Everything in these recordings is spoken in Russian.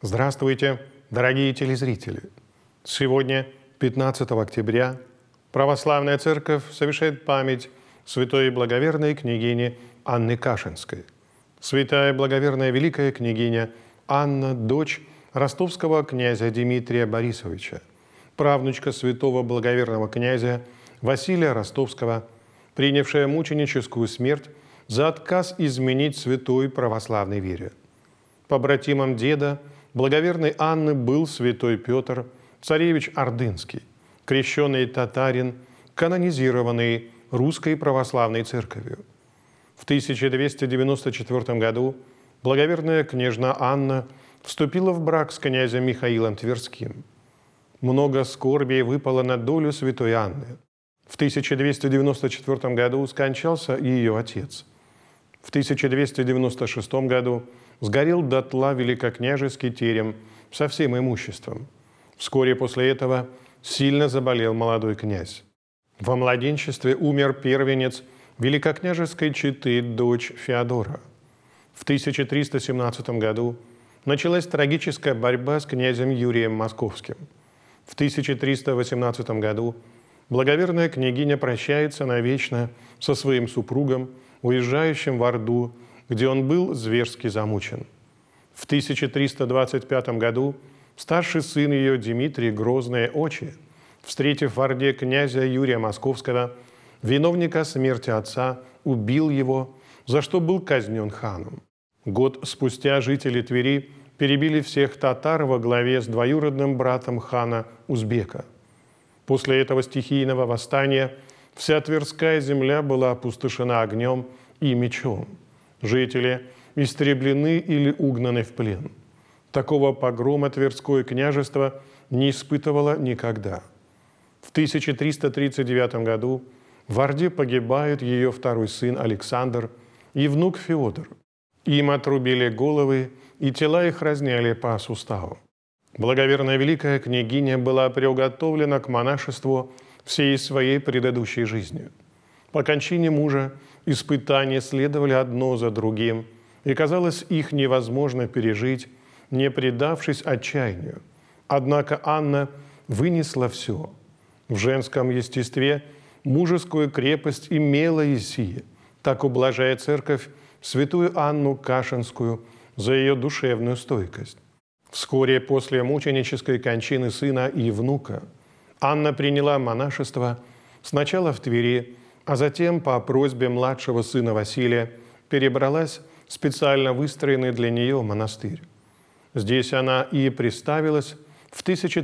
Здравствуйте, дорогие телезрители! Сегодня, 15 октября, Православная Церковь совершает память святой и благоверной княгини Анны Кашинской. Святая благоверная великая княгиня Анна, дочь ростовского князя Дмитрия Борисовича, правнучка святого благоверного князя Василия Ростовского, принявшая мученическую смерть за отказ изменить святой православной вере. Побратимом деда благоверной Анны был святой Петр, царевич Ордынский, крещенный татарин, канонизированный Русской Православной Церковью. В 1294 году благоверная княжна Анна вступила в брак с князем Михаилом Тверским. Много скорби выпало на долю святой Анны. В 1294 году скончался и ее отец. В 1296 году сгорел дотла великокняжеский терем со всем имуществом. Вскоре после этого сильно заболел молодой князь. Во младенчестве умер первенец великокняжеской четы, дочь Феодора. В 1317 году началась трагическая борьба с князем Юрием Московским. В 1318 году благоверная княгиня прощается навечно со своим супругом, уезжающим в Орду, где он был зверски замучен. В 1325 году старший сын ее Дмитрий Грозные Очи, встретив в Орде князя Юрия Московского, виновника смерти отца, убил его, за что был казнен ханом. Год спустя жители Твери перебили всех татар во главе с двоюродным братом хана Узбека. После этого стихийного восстания вся Тверская земля была опустошена огнем и мечом. Жители истреблены или угнаны в плен. Такого погрома Тверское княжество не испытывало никогда. В 1339 году в Орде погибает ее второй сын Александр и внук Феодор. Им отрубили головы, и тела их разняли по суставу. Благоверная великая княгиня была приуготовлена к монашеству всей своей предыдущей жизнью. По кончине мужа испытания следовали одно за другим, и казалось, их невозможно пережить, не предавшись отчаянию. Однако Анна вынесла все. В женском естестве мужескую крепость имела и сие. Так ублажает Церковь святую Анну Кашинскую за ее душевную стойкость. Вскоре после мученической кончины сына и внука Анна приняла монашество сначала в Твери, а затем по просьбе младшего сына Василия перебралась в специально выстроенный для нее монастырь. Здесь она и приставилась в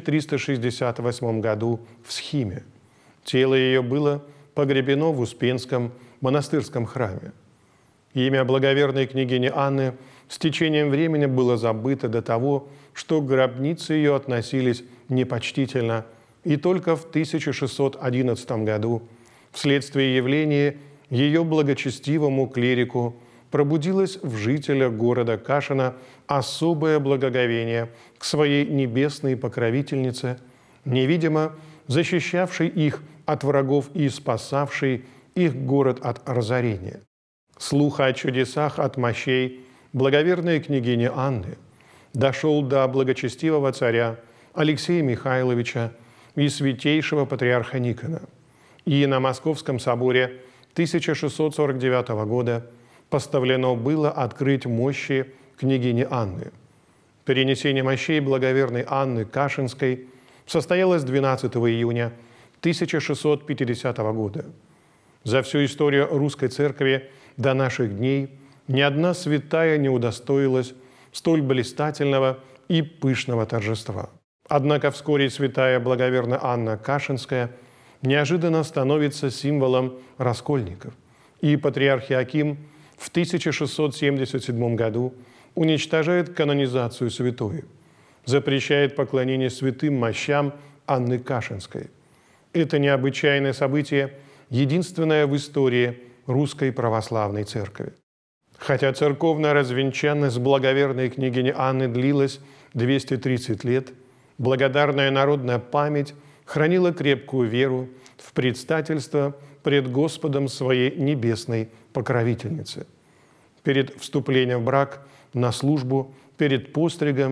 1368 году в Схиме. Тело ее было погребено в Успенском монастырском храме. Имя благоверной княгини Анны с течением времени было забыто до того, что к гробнице ее относились непочтительно, и только в 1611 году вследствие явления ее благочестивому клирику пробудилось в жителях города Кашина особое благоговение к своей небесной покровительнице, невидимо защищавшей их от врагов и спасавшей их город от разорения. Слух о чудесах от мощей благоверной княгини Анны дошел до благочестивого царя Алексея Михайловича и святейшего патриарха Никона. И на Московском соборе 1649 года поставлено было открыть мощи княгини Анны. Перенесение мощей благоверной Анны Кашинской состоялось 12 июня 1650 года. За всю историю русской церкви до наших дней ни одна святая не удостоилась столь блистательного и пышного торжества. Однако вскоре святая благоверная Анна Кашинская неожиданно становится символом раскольников, и патриарх Иоаким в 1677 году уничтожает канонизацию святой, запрещает поклонение святым мощам Анны Кашинской. Это необычайное событие единственное в истории Русской Православной Церкви. Хотя церковная развенчанность благоверной княгини Анны длилась 230 лет, благодарная народная память хранила крепкую веру в предстательство пред Господом своей небесной покровительницы. Перед вступлением в брак, на службу, перед постригом,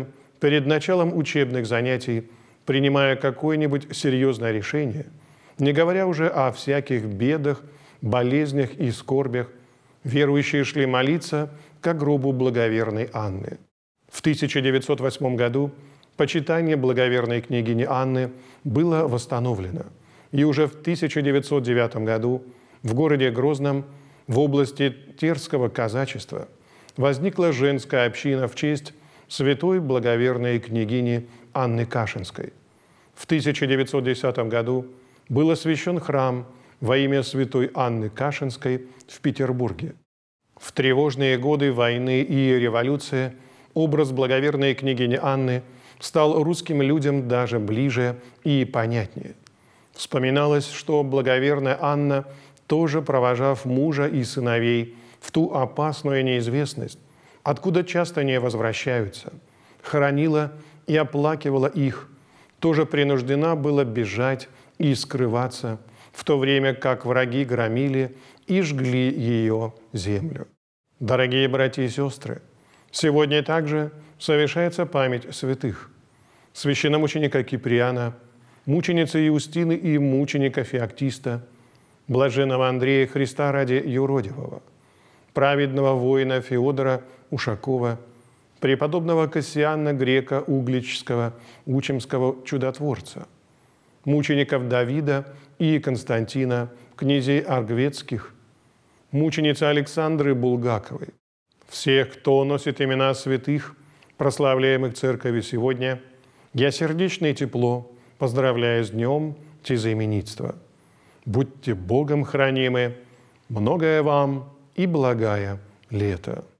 перед началом учебных занятий, принимая какое-нибудь серьезное решение, не говоря уже о всяких бедах, болезнях и скорбях, верующие шли молиться к гробу благоверной Анны. В 1908 году почитание благоверной княгини Анны было восстановлено, и уже в 1909 году в городе Грозном в области Терского казачества возникла женская община в честь святой благоверной княгини Анны Кашинской. В 1910 году был освящен храм во имя святой Анны Кашинской в Петербурге. В тревожные годы войны и революции образ благоверной княгини Анны стал русским людям даже ближе и понятнее. Вспоминалось, что благоверная Анна, тоже провожав мужа и сыновей в ту опасную неизвестность, откуда часто не возвращаются, хоронила и оплакивала их, тоже принуждена была бежать и скрываться, в то время как враги громили и жгли ее землю. Дорогие братья и сестры, сегодня также совершается память святых: священномученика Киприана, мученицы Иустины и мученика Феоктиста, блаженного Андрея Христа ради юродивого, праведного воина Феодора Ушакова, преподобного Кассиана Грека Угличского, учимского чудотворца, мучеников Давида и Константина, князей Аргветских, мученицы Александры Булгаковой. Всех, кто носит имена святых, прославляемых Церковью сегодня, я сердечно и тепло поздравляю с днем тезаименитства. Будьте Богом хранимы, многое вам и благая лето.